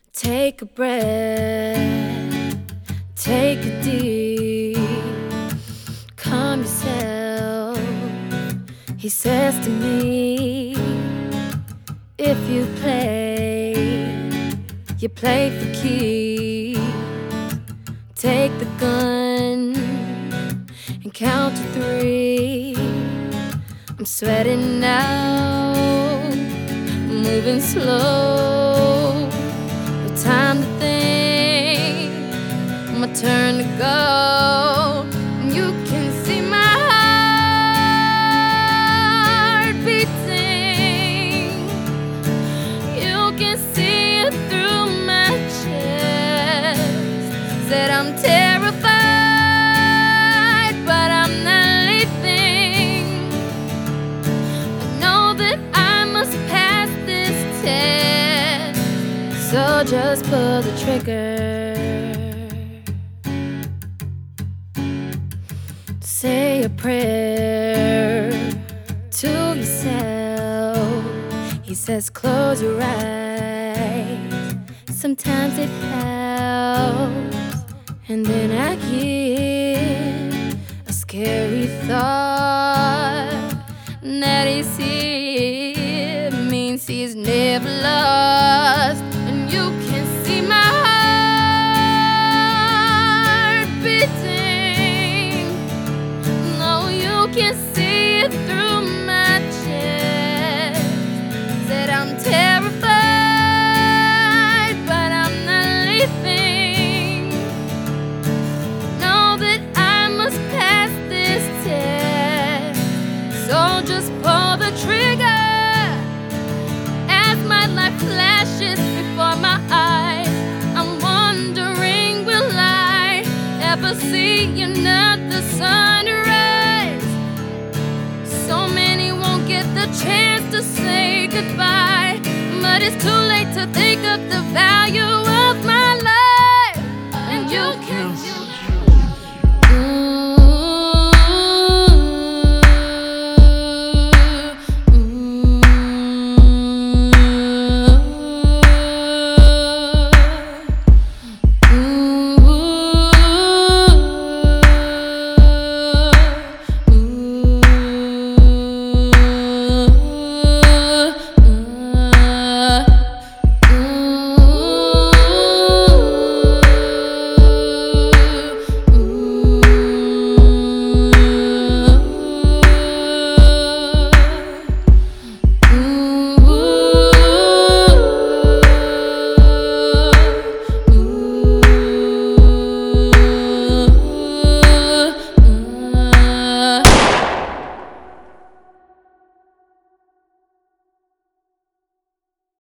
Take a breath, take a deep, calm yourself. He says to me, if you play for keeps. Take the gun and count to 3. I'm sweating now, moving slow. No time to think, my turn to go. You can see my heart beating. You can see it through my chest. Said I'm terrified, but I'm not leaving. I know that I must pass this test. So just pull the trigger. Say a prayer to yourself. He says close your eyes, sometimes it helps. And then I get a scary thought that he's here means he's never lost. And you can see my heart beating. No, you can see it through my chest. Said I'm terrified, but I'm not leaving. Know that I must pass this test. So just pull the trigger as my life flashes before my eyes. I'm wondering, will I ever see another sunrise? So many won't get the chance to say goodbye, but it's too late to think of the value of my life. And you can